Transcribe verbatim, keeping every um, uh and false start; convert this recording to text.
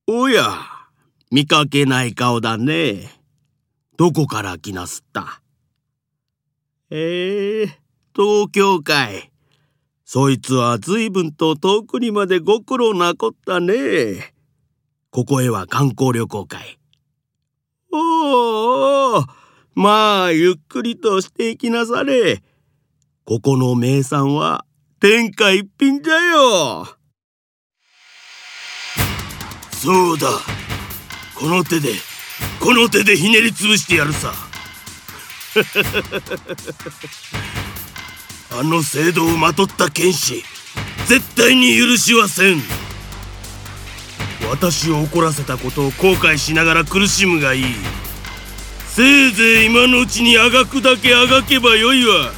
おや、見かけない顔だね。どこから来なすった？ええー、東京かい。そいつはずいぶんと遠くにまでご苦労なこったね。ここへは観光旅行かい。おお、まあゆっくりとしていきなされ。ここの名産は天下一品じゃよ。そうだ、この手でこの手でひねりつぶしてやるさ。あの制度をまとった剣士、絶対に許しはせん。私を怒らせたことを後悔しながら苦しむがいい。せいぜい今のうちにあがくだけあがけばよいわ。